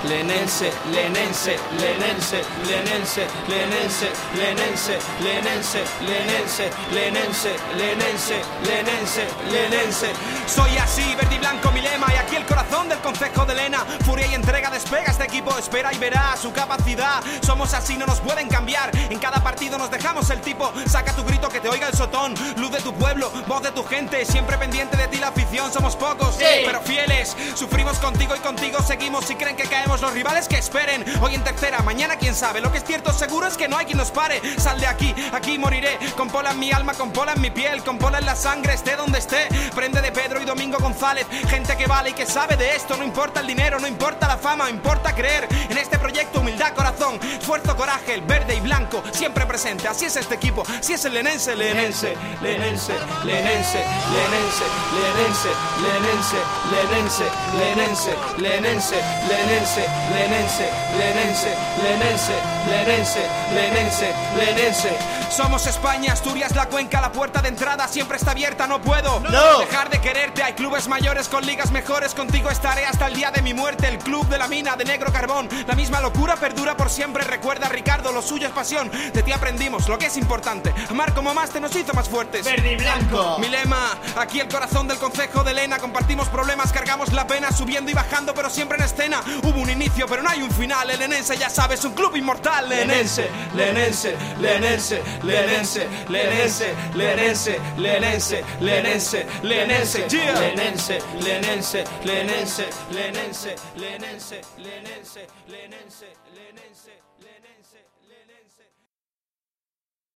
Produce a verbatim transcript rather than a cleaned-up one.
lenense, lenense, lenense, lenense, lenense, lenense, lenense, lenense, lenense, lenense, lenense, lenense. Soy así, verde y blanco mi lema, y aquí el corazón del concejo de Lena. Furia y entrega despega, este equipo espera y verá su capacidad. Somos así, no nos pueden cambiar, en cada partido nos dejamos el tipo. Saca tu grito que te oiga el sotón, luz de tu pueblo, voz de tu gente, siempre pendiente de ti la afición. Somos pocos, sí, pero fieles, sufrimos contigo y contigo seguimos. Si creen que caemos los rivales que esperen, hoy en tercera, mañana quién sabe. Lo que es cierto seguro es que no hay quien nos pare. Sal de aquí, aquí moriré, con Pola en mi alma, con Pola en mi piel, con Pola en la sangre, esté donde esté. Prende de Pedro y Domingo González, gente que vale y que sabe de esto. No importa el dinero, no importa la fama, importa creer en este proyecto. Humildad, corazón, esfuerzo, coraje, el verde y blanco siempre presente. Así es este equipo, así es el lenense, lenense, lenense, lenense, lenense, lenense, lenense, lenense, lenense, lenense, lenense, lenense, lenense, lenense, lenense, lenense, lenense. Somos España, Asturias, la cuenca, la puerta de entrada siempre está abierta. No puedo no. dejar de quererte. Hay clubes mayores con ligas mejores. Contigo estaré hasta el día de mi muerte. El club de la mina de negro carbón, la misma locura perdura por siempre. Recuerda, Ricardo, lo suyo es pasión. De ti aprendimos lo que es importante. Amar como más te nos hizo más fuertes. Verde y blanco. Mi lema, aquí el corazón del concejo de Lena. Compartimos problemas, cargamos la pena, subiendo y bajando, pero siempre en escena. Hubo un inicio, pero no hay un final. El lenense, ya sabes, un club inmortal. Lenense, lenense, lenense, lenense, lenense, lenense, lenense, lenense, lenense, yeah. Lenense, lenense, lenense, lenense, lenense, lenense, lenense, lenense.